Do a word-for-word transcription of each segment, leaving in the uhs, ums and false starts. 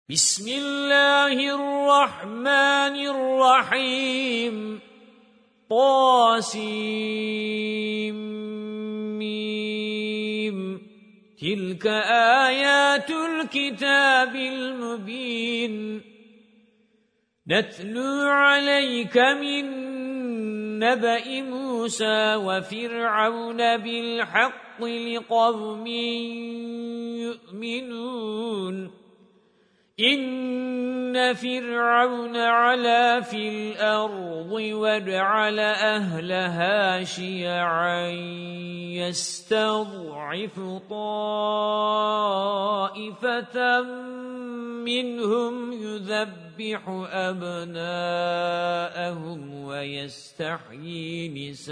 بسم الله الرحمن الرحيم طاسيم تلك آيات الكتاب المبين نتلو عليك من نبأ موسى وفرعون بالحق لقوم يؤمنون إن فرعون علا في الأرض وجعل أهلها شيعا يستضعف طائفة منهم يذبح أبناءهم ويستحيي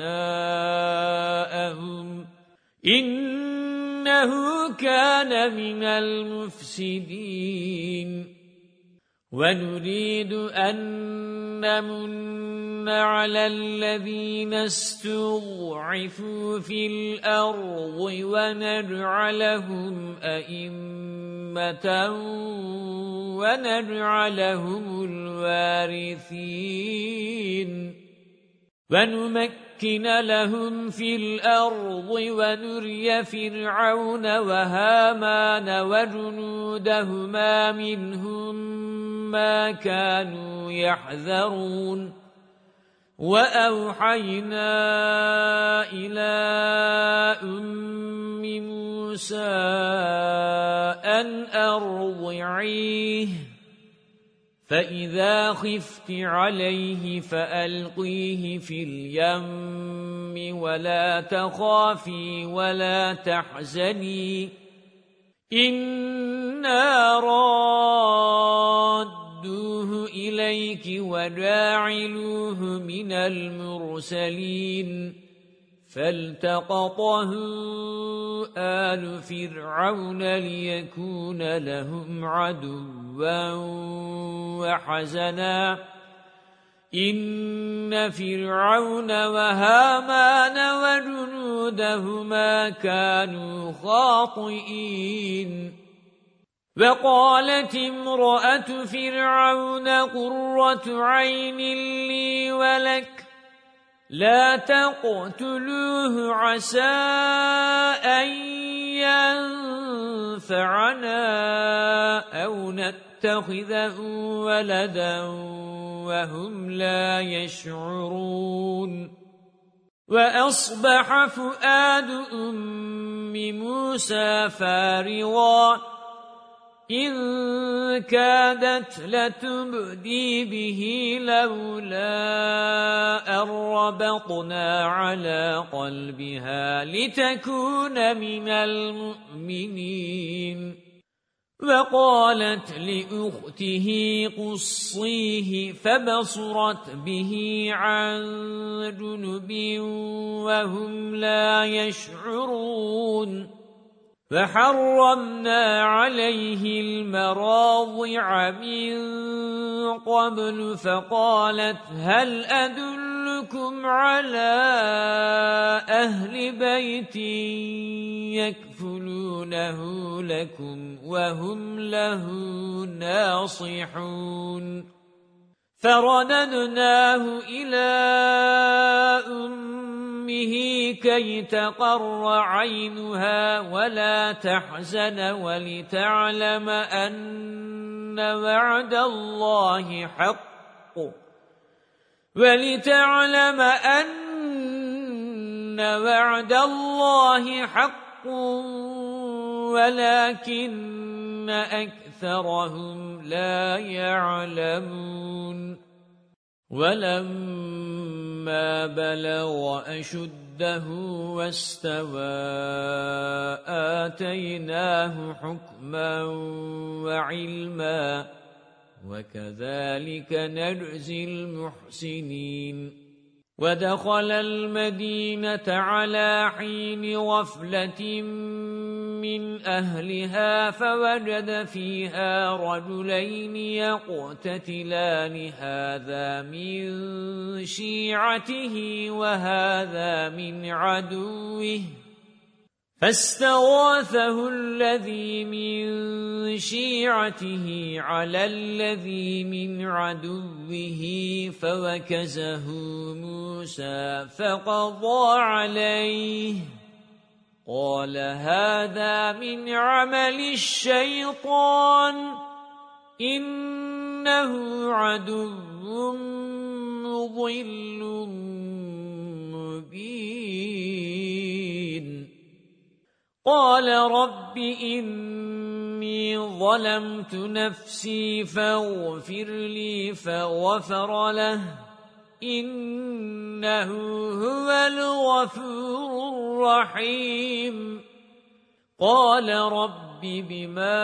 نساءهم إنه كان من المفسدين ونريد أن نمن على الذين استضعفوا في الأرض ونجعلهم أئمة ونجعلهم الوارثين ونمكن لهم في الأرض ونري فرعون وهامان وجنودهما منهم ما كانوا يحذرون وأوحينا إلى أم موسى أن أرضعيه فإذا خفت عليه فألقيه في اليم ولا تخافي ولا تحزني إنا رادوه إليك وجاعلوه من المرسلين فالتقطه آل فرعون ليكون لهم عدوا وحزنا إن فرعون وهامان وجنودهما كانوا خاطئين وقالت امرأة فرعون قرة عين لي ولك لا تقتلوه عسى أن ينفعنا أو نتخذه ولدا وهم لا يشعرون وأصبح فؤاد أم موسى فارغا إن كادت لتبدي به لولا أن ربطنا على قلبها لتكون من المؤمنين وقالت لأخته قصيه فبصرت به عن جنب وهم لا يشعرون فحرمنا عليه المراضع من قبل فقالت هل أدلكم على أهل بيت يكفلونه لكم وهم له ناصحون فرددناه إلى أمه كي تقر عينها ولا تحزن ولتعلم أن وعد الله حق ولتعلم أن وعد الله حق ولكن أكثرهم لا يعلمون ولما بلغ أشده واستوى آتيناه حكما وعلما وكذلك نجزي المحسنين ودخل المدينة على حين غفلة من أهلها فوجد فيها رجلين يقتتلان هذا من شيعته وهذا من عدوه فاستغاثه الذي من شيعته على الذي من عدوه فوكزه موسى فقضى عليه قال هذا من عمل الشيطان إنه عدو مضل مبين قال رب إني ظلمت نفسي فاغفر لي فغفر له إنه هو الغفور الرحيم قال رب بما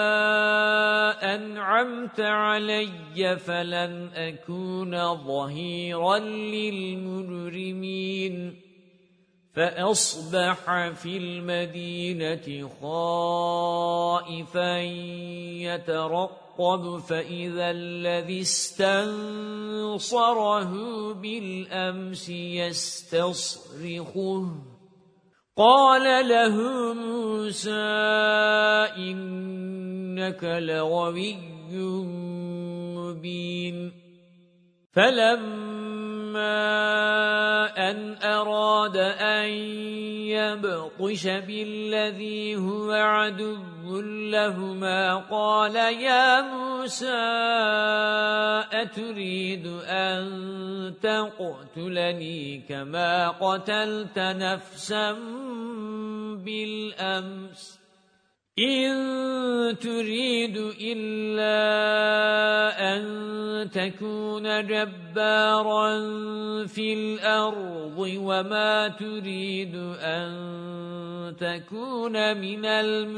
أنعمت علي فلن أكون ظهيرا للمجرمين فأصبح في المدينة خائفا يترقب فإذا الذي استنصره بالأمس يستصرخه قال له موسى إنك لغوي مبين فلما أن أراد أن يبطش بالذي هو عدو لهما قال يا موسى أتريد أن تقتلني كما قتلت نفسا بالأمس إن تريد إلا أن تكون جبارا في الأرض وما تريد أن تكون من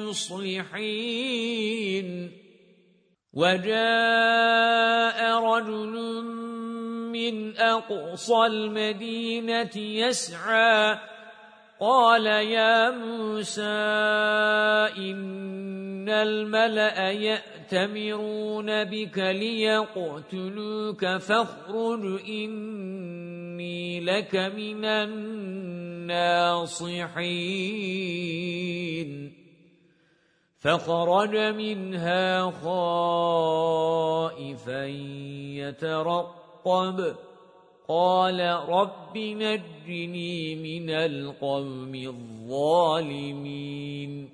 المصلحين وجاء رجل من أقصى المدينة يسعى قال يا موسى إن الملأ يأتمرون بك ليقتلوك فاخرج إني لك من الناصحين فخرج منها خائفا يترقب قال رب نجني من القوم الظالمين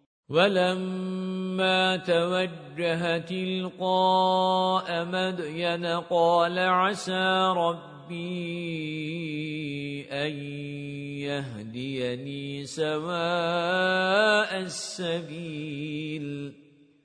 ولما توجه تلقاء مدين قال عسى ربي أن يهديني سواء السبيل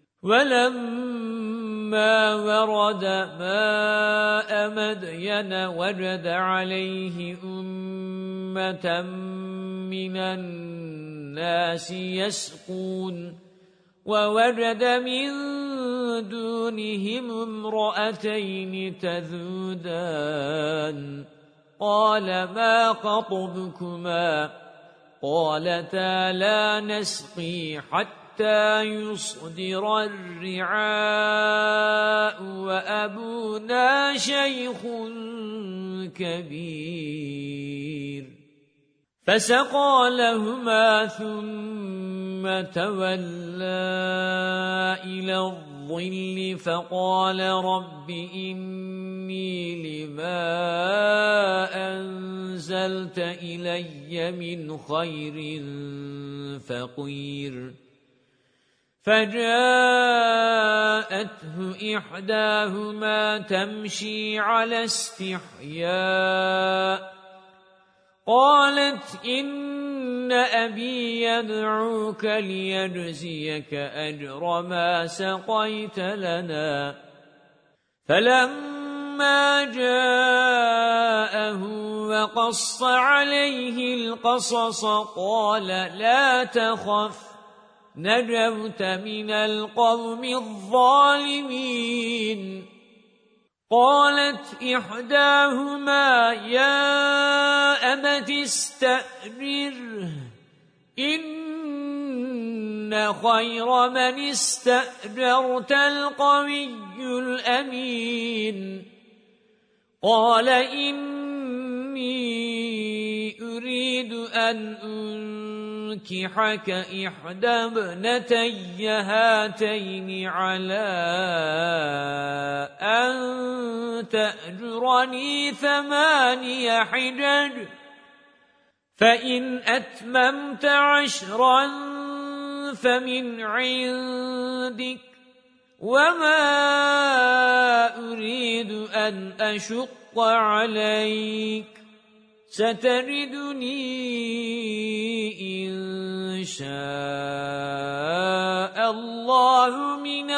ولما ورد ماء مدين وجد عليه أمة من الناس يسقون ووجد من دونهم امرأتين تذودان قال ما خطبكما قالتا لا نسقي حتى حتى يصدر الرعاء وأبونا شيخ كبير فسقى لهما ثم تولى إلى الظل فقال رب إني لما أنزلت إلي من خير فقير فجاءته إحداهما تمشي على استحياء قالت إن أبي يدعوك ليجزيك أجر ما سقيت لنا فلما جاءه وقص عليه القصص قال لا تخف نجوت من القوم الظالمين قالت إحداهما يا أبت استأجره إن خير من استأجرت القوي الأمين قال إني أريد أن أنكحك إحدى ابنتي هاتين على أن تأجرني ثماني حجج فإن أتممت عشرا فمن عندك وما أريد أن أشق عليك ستجدني إن شاء الله من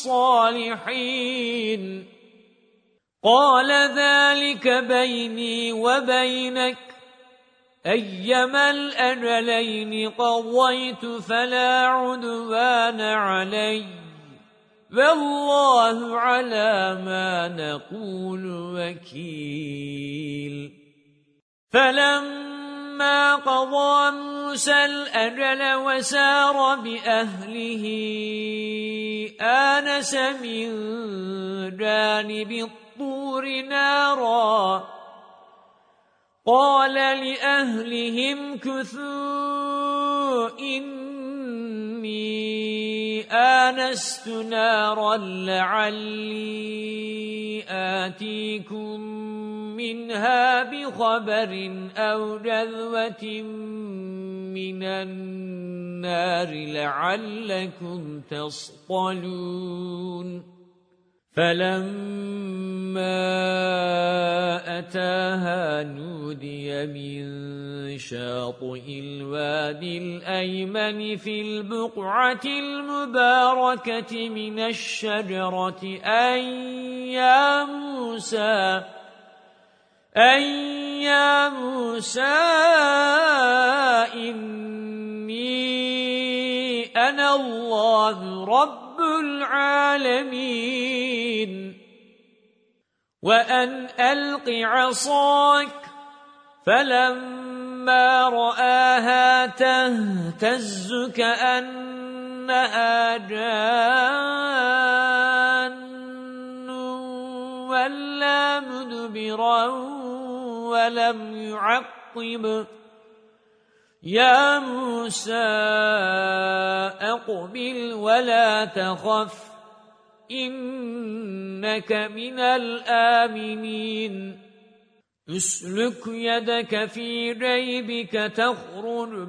الصالحين قال ذلك بيني وبينك أيما الأجلين قضيت فلا عدوان علي والله على ما نقول وكيل فلما قضى موسى الأجل وسار بأهله آنس من جانب الطور نارا قال لأهلهم كثوا إني آنست نارا لعلي آتيكم منها بخبر أو جذوة من النار لعلكم تصطلون فَلَمَّا أَتَاهَا نُودِيَ مِنْ شَاطِئِ الْوَادِ الْأَيْمَنِ فِي الْبُقْعَةِ الْمُبَارَكَةِ مِنَ الشَّجَرَةِ أَنْ يَا مُوسَى أَنْ يَا مُوسَى إِنِّي أَنَا اللَّهُ رَبُّ العالمين وأن ألق عصاك فلما رآها تهتز كأنها جان ولا مدبرا ولم يعقب يا موسى أقبل ولا تخف إنك من الآمنين اسلك يدك في جيبك تخرج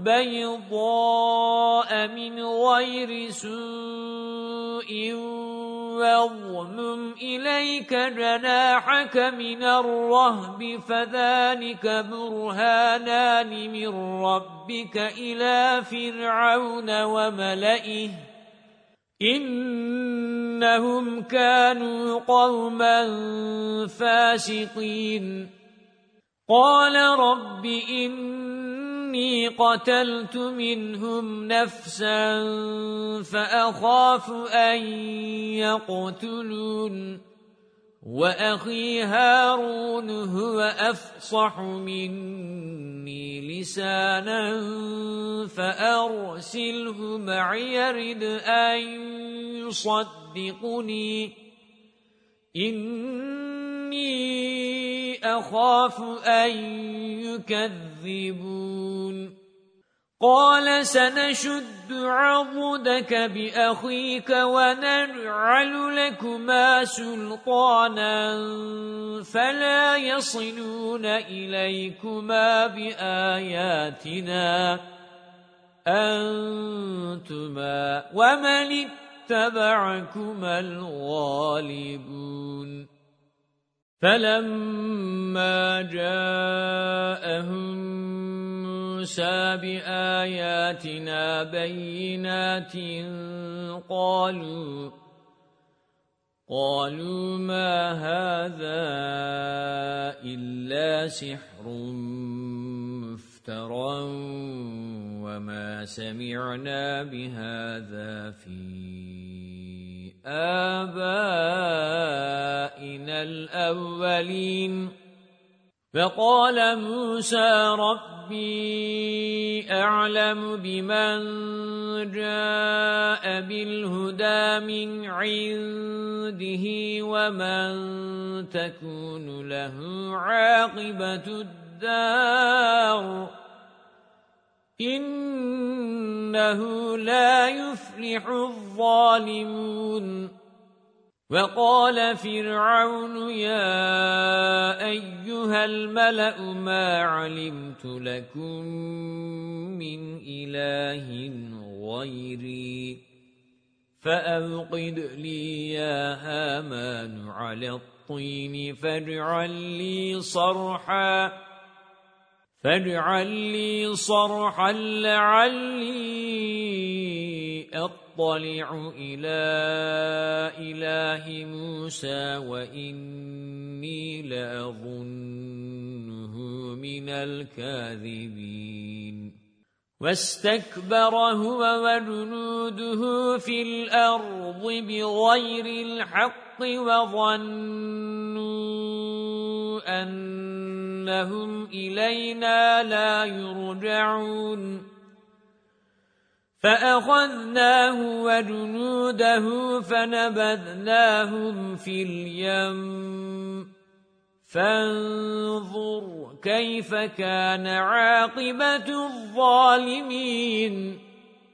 بيضاء من غير سوء واضمم إليك جناحك من الرهب فذلك برهانان من ربك إلى فرعون وملئه إنهم كانوا قوما فاسقين قال رب إني قتلت منهم نفسا فأخاف أن يقتلون وأخي هارون هو أفصح مني لسانا فأرسله معي يرد أن يصدقني إني أخاف أن يكذبون قال سنشد عضدك بأخيك ونجعل لكما سلطانا فلا يصلون إليكما بآياتنا أنتما ومن اتبعكما الغالبون فلما جاءهم موسى بآياتنا بينات قالوا قالوا ما هذا إلا سحر مفترى وما سمعنا بهذا في آبائنا الأولين فقال موسى ربي أعلم بمن جاء بالهدى من عنده ومن تكون له عاقبة الدين الدار إنه لا يفلح الظالمون وقال فرعون يا أيها الملأ ما علمت لكم من إله غيري فأوقد لي يا هامان على الطين فاجعل لي صرحا فاجعل لي صرحا لعلي أطلع إلى إله موسى وإني لأظنه من الكاذبين واستكبر هو وجنوده في الأرض بغير الحق وظنوا أنهم إلينا لا يرجعون فأخذناه وجنوده فنبذناهم في اليم فانظر كيف كان عاقبة الظالمين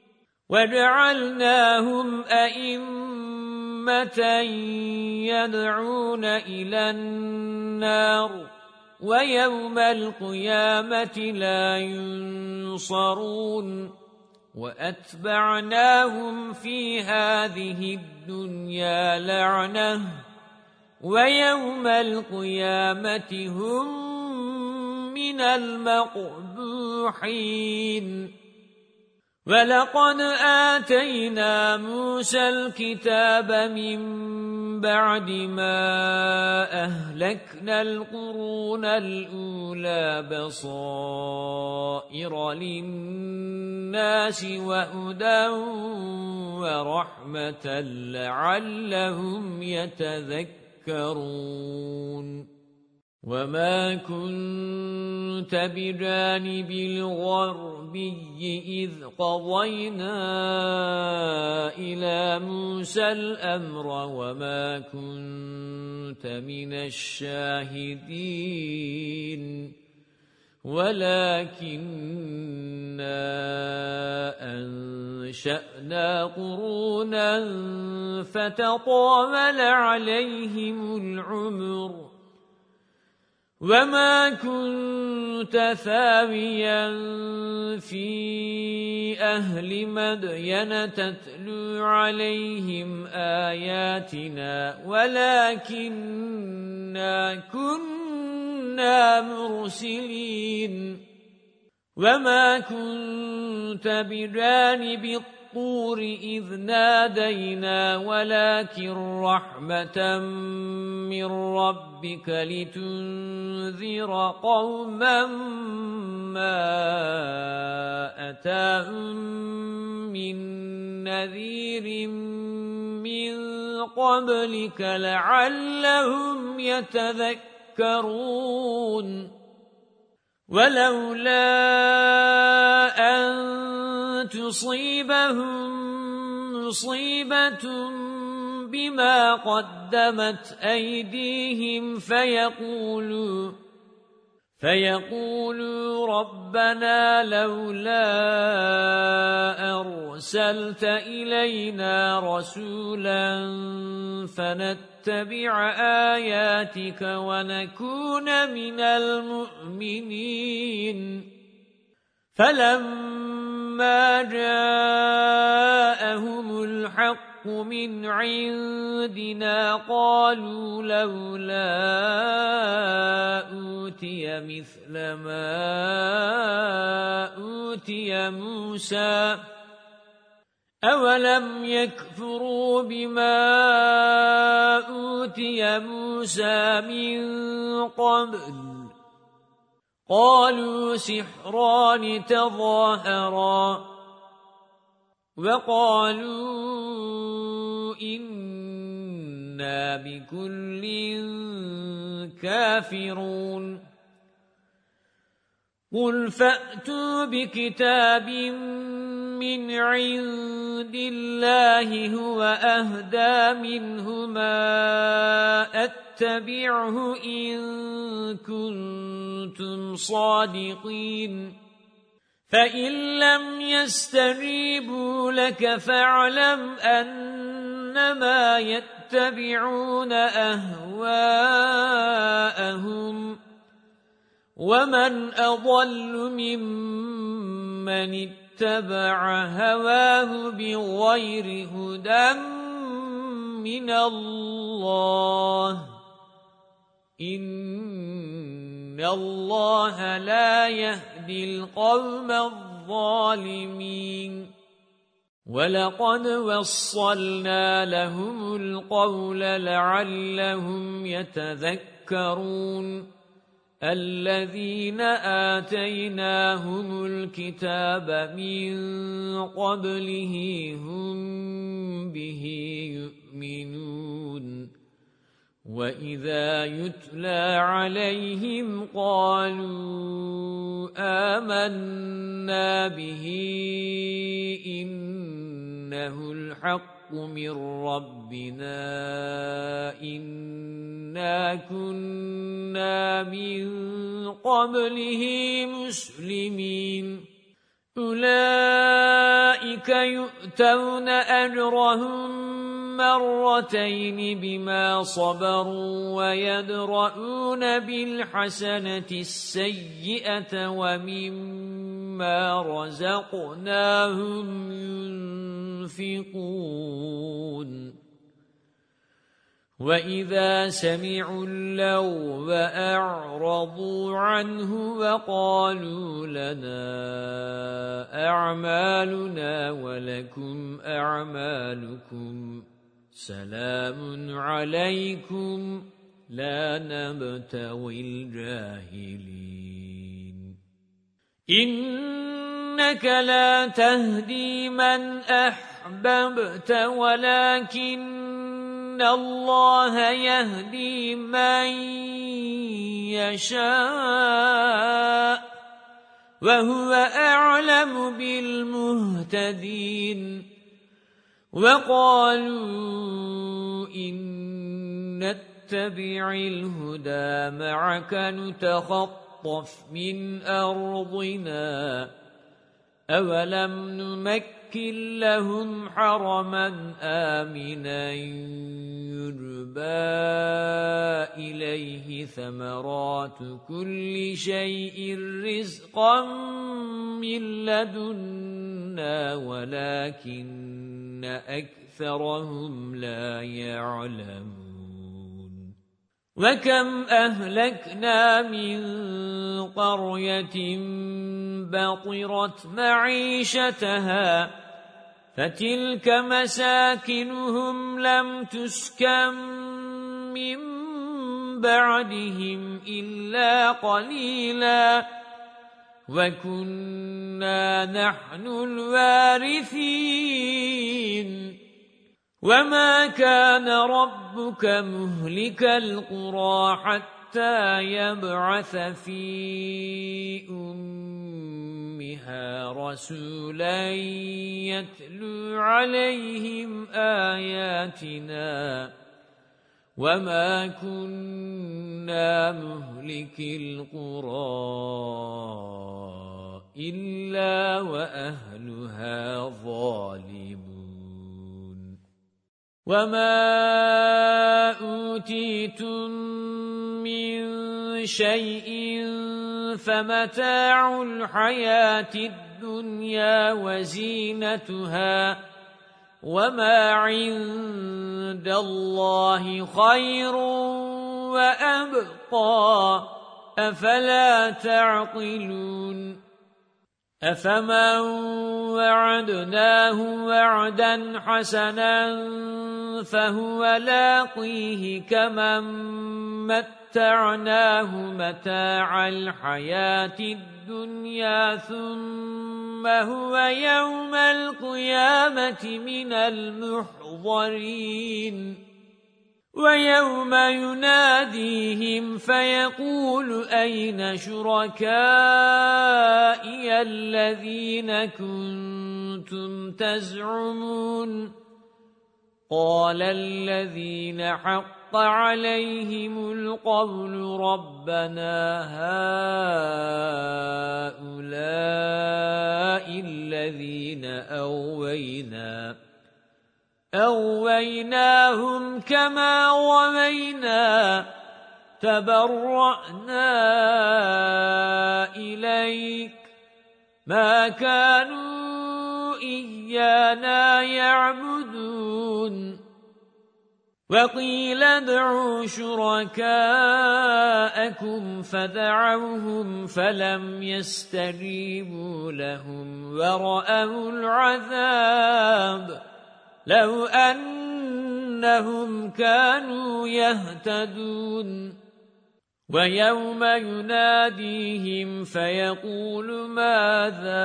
وجعلناهم أئمة يدعون إلى النار ويوم القيامة لا ينصرون وأتبعناهم في هذه الدنيا لعنة ويوم القيامة هم من المقبوحين ولقد آتينا موسى الكتاب من بعد ما أهلكنا القرون الأولى بصائر للناس وهدى ورحمة لعلهم يتذكرون وما كنت بجانب الغربي إذ قضينا إلى موسى الأمر وما كنت من الشاهدين ولكننا أنشأنا قرونا فتطاول عليهم العمر وما كنت ثاويا في أهل مدين تتلو عليهم آياتنا ولكننا كنا مرسلين وما كنت بجانب الطور إذ نادينا ولكن رحمة من ربك لتنذر قوما ما أتاهم من نذير من قبلك لعلهم يتذكرون ولولا أن تصيبهم مصيبة بما قدمت أيديهم فيقولوا فيقولوا ربنا لولا أرسلت إلينا رسولا فنتبع آياتك ونكون من المؤمنين فلما جاءهم الحق من عندنا قالوا لولا أوتي مثل ما أوتي موسى أولم يكفروا بما أوتي موسى من قبل قالوا سحران تظاهرا وقالوا إنا بكل كافرون قل فأتوا بكتاب من عند الله هو أهدى منهما فأتبعه إن كنتم صادقين فإن لم يستجيبوا لك فاعلم أنما يتبعون أهواءهم ومن أضل ممن اتبع هواه بغير هدى من الله إن الله لا يهدي القوم الظالمين وَلَقَدْ وَصَّلْنَا لَهُمُ الْقَوْلَ لَعَلَّهُمْ يَتَذَكَّرُونَ الَّذِينَ آتَيْنَاهُمُ الْكِتَابَ مِنْ قَبْلِهِ هُمْ بِهِ يُؤْمِنُونَ وَإِذَا يُتْلَى عَلَيْهِمْ قَالُوا آمَنَّا بِهِ إِنَّهُ الْحَقُّ مِنْ رَبِّنَا إِنَّا كُنَّا مِنْ قَبْلِهِ مُسْلِمِينَ أُولَئِكَ يُؤْتَوْنَ أَجْرَهُمْ مرتين بما صبروا ويدرؤون بالحسنة السيئة ومما رزقناهم ينفقون وإذا سمعوا اللغو أعرضوا عنه وقالوا لنا أعمالنا ولكم أعمالكم سلام عليكم لا نبتغي الجاهلين إنك لا تهدي من أحببت ولكن الله يهدي من يشاء وهو أعلم بالمهتدين وقالوا إن نتبع الهدى معك نتخطف من أرضنا أولم نمكن لهم حرما آمنا يجبى إليه ثمرات كل شيء رزقا من لدنا ولكن أكثرهم لا يعلمون وكم أهلكنا من قرية بطرت معيشتها فتلك مساكنهم لم تسكن من بعدهم إلا قليلا وَكُنَّا نَحْنُ الْوَارِثِينَ وَمَا كَانَ رَبُّكَ مُهْلِكَ الْقُرَى حَتَّى يَبْعَثَ فِي أُمِّهَا رَسُولًا يَتْلُو عَلَيْهِمْ آيَاتِنَا وَمَا كُنَّا مُهْلِكِ الْقُرَى إِلَّا وَأَهْلُهَا ظَالِمُونَ وَمَا أُوتِيتُم مِّن شَيْءٍ فَمَتَاعُ الْحَيَاةِ الدُّنْيَا وَزِينَتُهَا وَمَا عِندَ اللَّهِ خَيْرٌ وَأَبْقَى أَفَلَا تَعْقِلُونَ أَفَمَنْ وَعَدْنَاهُ وَعْدًا حَسَنًا فَهُوَ لَاقِيهِ كَمَنْ مَتَّعْنَاهُ مَتَاعَ الْحَيَاةِ الدُّنْيَا ثُمَّ هُوَ يَوْمَ الْقِيَامَةِ مِنَ الْمُحْضَرِينَ وَيَوْمَ يُنَادِيهِمْ فَيَقُولُ أَيْنَ شُرَكَائِيَ الَّذِينَ كُنتُمْ تَزْعُمُونَ قال الذين حق عليهم القول ربنا هؤلاء الذين أوينا أويناهم كما ومينا تبرأنا إليك ما كانوا إيانا يعبدون وقيل ادعوا شركاءكم فدعوهم فلم يستجيبوا لهم ورأوا العذاب لو أنهم كانوا يهتدون ويوم يناديهم فيقول ماذا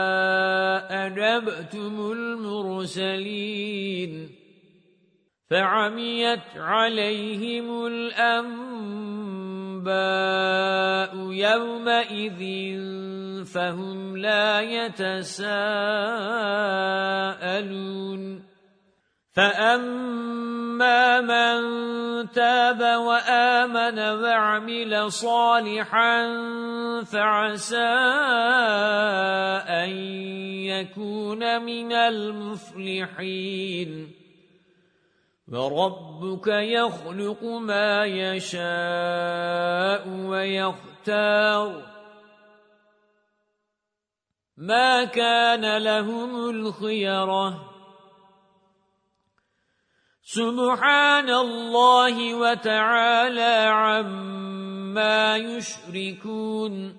أجبتم المرسلين فعميت عليهم الأنباء يومئذ فهم لا يتساءلون فأما من تاب وآمن وعمل صالحا فعسى أن يكون من المفلحين وربك يخلق ما يشاء ويختار ما كان لهم الخيرة سبحان الله وتعالى عما يشركون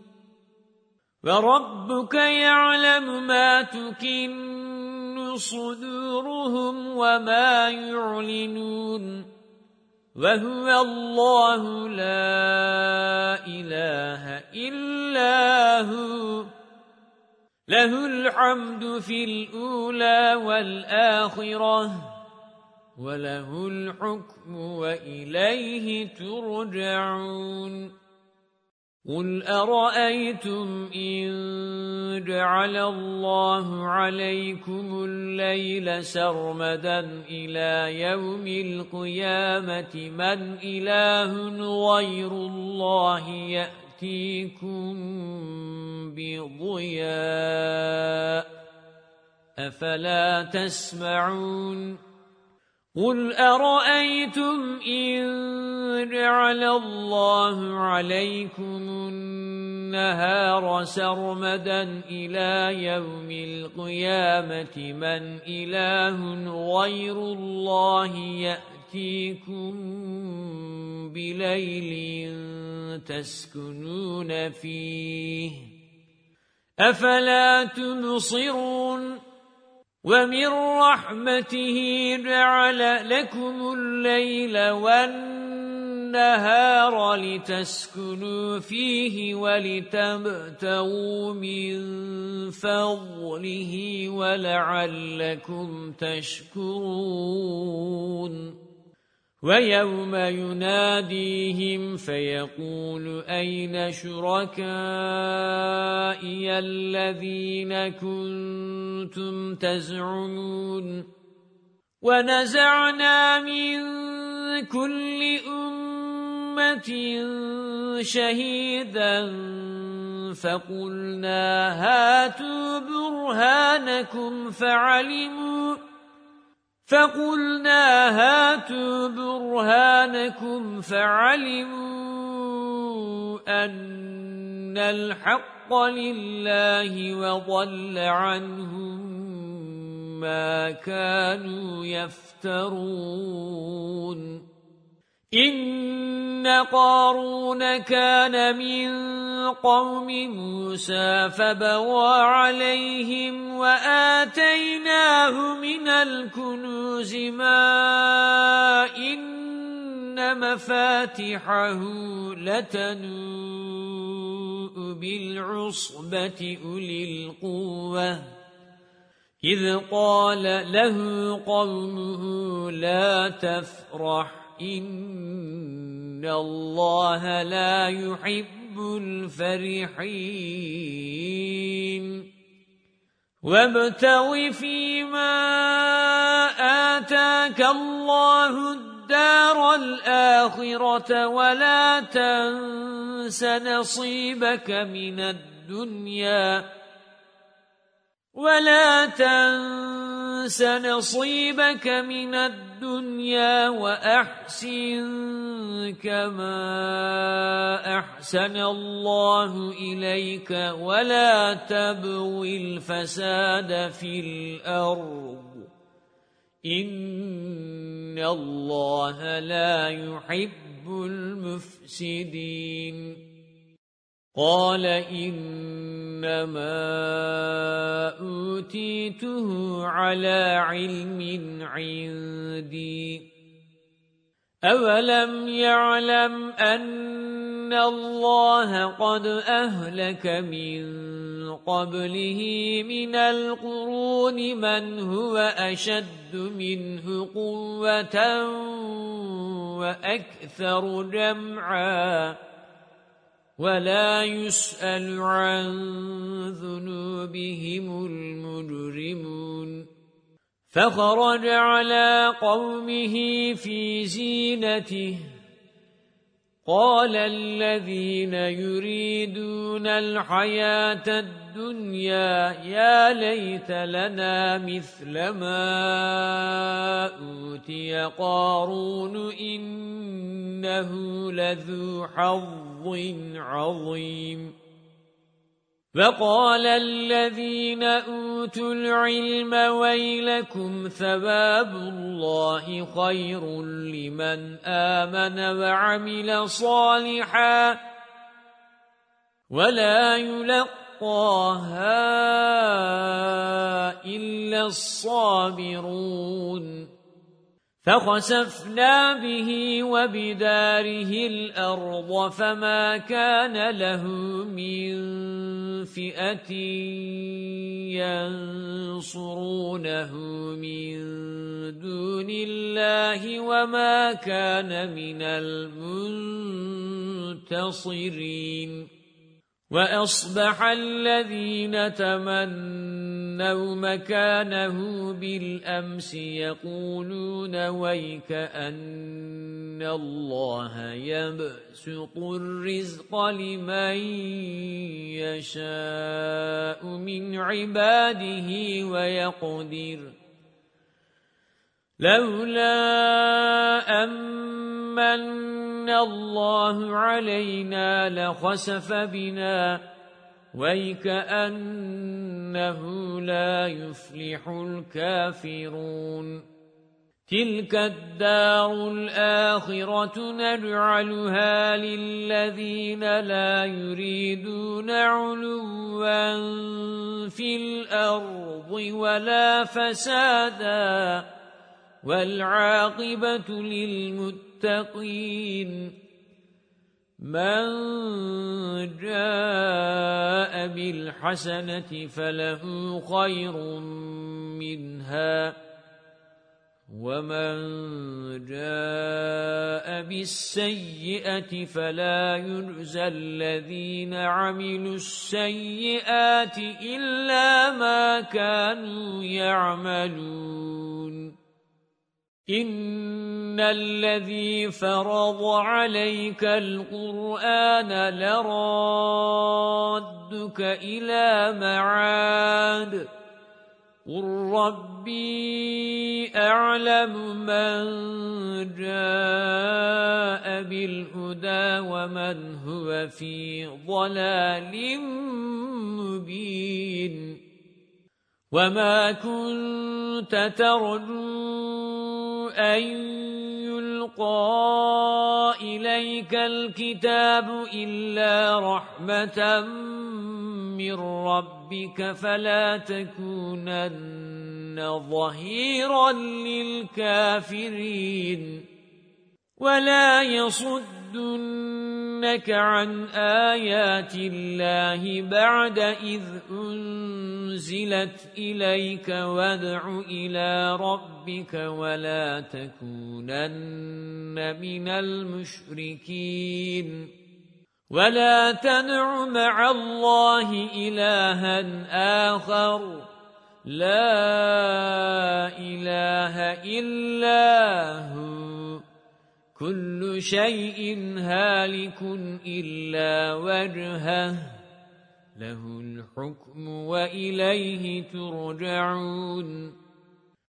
وربك يعلم ما تكن صدورهم وما يعلنون وهو الله لا إله إلا هو له الحمد في الأولى والآخرة وله الحكم وإليه ترجعون قل أرأيتم إن جعل الله عليكم الليل سرمدا إلى يوم القيامة من إله غير الله يأتيكم بضياء أفلا تسمعون قل أرأيتم إن جعل الله عليكم النهار سرمدا إلى يوم القيامة من إله غير الله يأتيكم بليل تسكنون فيه أفلا تبصرون ومن رحمته جعل لكم الليل والنهار لتسكنوا فيه ولتبتغوا من فضله ولعلكم تشكرون وَيَوْمَ يُنَادِيهِمْ فَيَقُولُ أَيْنَ شُرَكَائِيَ الَّذِينَ كُنتُمْ تَزْعُمُونَ وَنَزَعْنَا مِنْ كُلِّ أُمَّةٍ شَهِيدًا فَقُلْنَا هَاتُوا بُرْهَانَكُمْ فَعَلِمُوا فَقُلْنَا هَاتُوا بُرْهَانَكُمْ فَعَلِمُوا أَنَّ الْحَقَّ لِلَّهِ وَضَلَّ عَنْهُمْ مَا كَانُوا يَفْتَرُونَ إِنَّ قَارُونَ كَانَ مِنْ قَوْمِ مُوسَى فَبَغَى عَلَيْهِمْ وَآتَيْنَاهُ مِنَ الْكُنُوزِ مَا إِنَّ مَفَاتِحَهُ لَتَنُوءُ بِالْعُصْبَةِ أُولِي الْقُوَّةِ إِذْ قَالَ لَهُ قَوْمُهُ لَا تَفْرَحْ إِنَّ اللَّهَ لَا يُحِبُّ الْفَرِحِينَ وَابْتَغِ فِيمَا آتاك الله الدار الآخرة ولا تنس نصيبك من الدنيا ولا تنس نصيبك من الدنيا وأحسن كما أحسن الله إليك ولا تبغ الفساد في الأرض إن الله لا يحب المفسدين قال إنما أوتيته على علم عندي أولم يعلم أن الله قد أهلك من قبله من القرون من هو أشد منه قوة وأكثر جمعا ولا يسأل عن ذنوبهم المجرمون فخرج على قومه في زينته قال الذين يريدون الحياة الدنيا يا ليت لنا مثل ما أوتي قارون إنه لذو حظ عظيم وقال الذين أوتوا العلم ويلكم ثواب الله خير لمن آمن وعمل صالحا ولا يلقاها إلا الصابرون فخسفنا به وبداره الأرض فما كان له من فئة ينصرونه من دون الله وما كان من المنتصرين وأصبح الذين تمنوا مكانه بالأمس يقولون ويك أن الله يبسط الرزق لمن يشاء من عباده ويقدر لولا أمن الله علينا لخسف بنا ويكأنه لا يفلح الكافرون تلك الدار الآخرة نجعلها للذين لا يريدون علوا في الأرض ولا فسادا والعاقبة للمتقين من جاء بالحسنة فله خير منها ومن جاء بالسيئة فلا يجزى الذين عملوا السيئات إلا ما كانوا يعملون إن الذي فرض عليك القرآن لرادك إلى معاد قل ربي أعلم من جاء بالهدى ومن هو في ضلال مبين وما كنت ترجو أن يلقى إليك الكتاب إلا رحمة من ربك فلا تكونن ظهيرا للكافرين ولا يصدنك عن آيات الله بعد إذ أنزلت إليك وادع إلى ربك ولا تكونن من المشركين ولا تدع مع الله إلها آخر لا إله إلا هو كل شيء هالك إلا وجهه له الحكم وإليه ترجعون